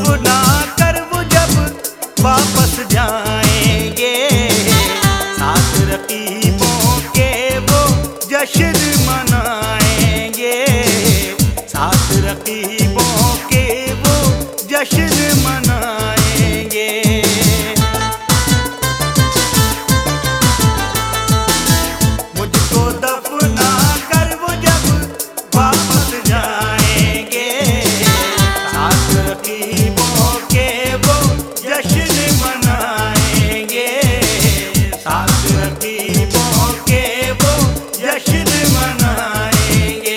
दफना कर वो जब वापस जाएंगे, साथ रकीबों के वो जश्न मनाएंगे, साथ रकीबों के वो जश्न मनाएंगे। मुझको दफना कर वो जब वापस जाएंगे, साथ रकीबों के वो जश्न मनाएंगे, साथ रकीबों के वो जश्न मनाएंगे।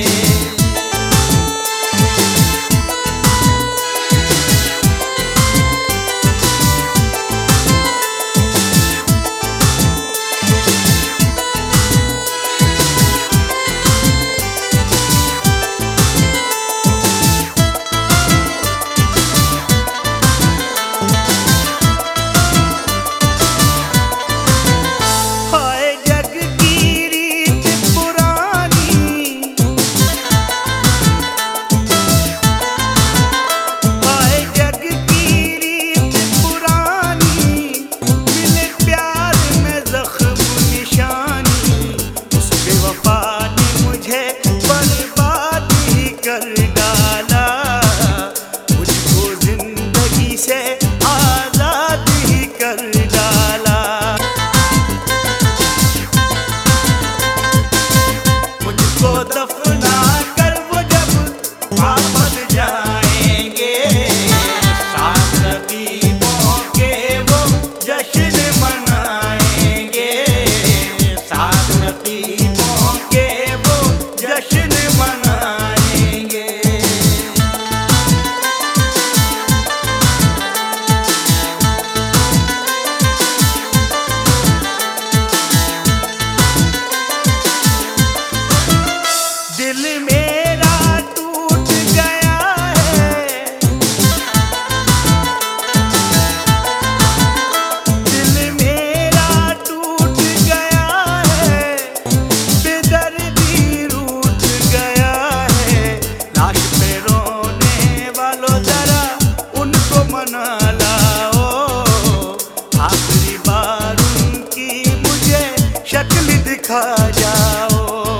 दफना कर वो जब वापस जाएंगे, साथ रकीबों के वो जश्न मनाएंगे, साथ रकीबों के वो जश्न मनाएंगे। दिल मेरा टूट गया है, दिल मेरा टूट गया है, बेदर्दी रूठ गया है। लाश पे रोने वालों जरा उनको मना लाओ, आखिरी बार उनकी मुझे शक्ल दिखा जाओ।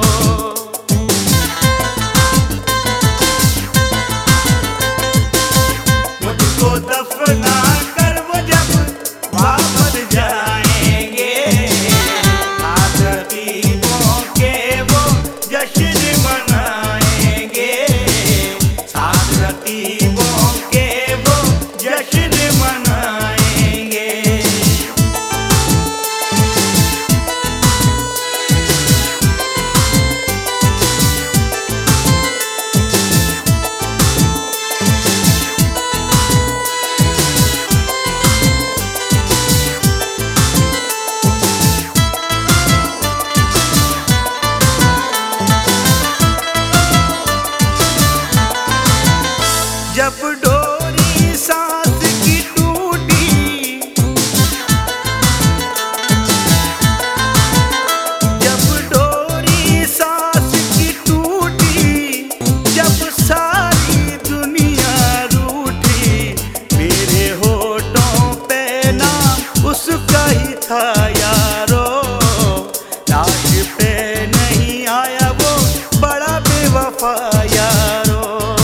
दफना कर वो जब वापस जाएंगे, साथ रकीबों के वो जश्न मनाएंगे, साथ रकीबों के वो जश्न मनाएंगे। जब डोरी सांस की टूटी, जब डोरी सांस की टूटी, जब सारी दुनिया रूठी, मेरे होठों पे नाम उसका ही था यारो, लाश पे नहीं आया वो बड़ा बेवफा यारो।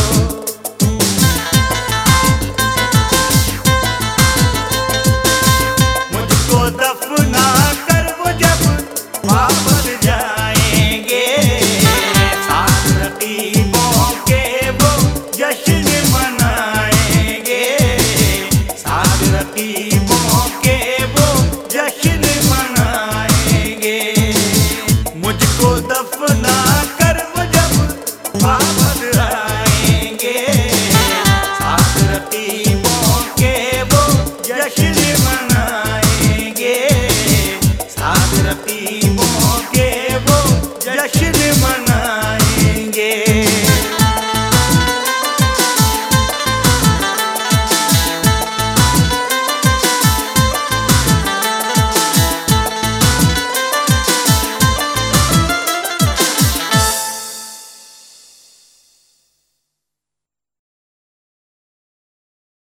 दफना कर वो जब वापस जाएंगे, साथ रकीबों के वो जश्न मनाएंगे, साथ रकीबों के वो जश्न मनाएंगे। मुझको दफना कर वो जब वापस आएंगे, साथ रकीबों के वो जश्न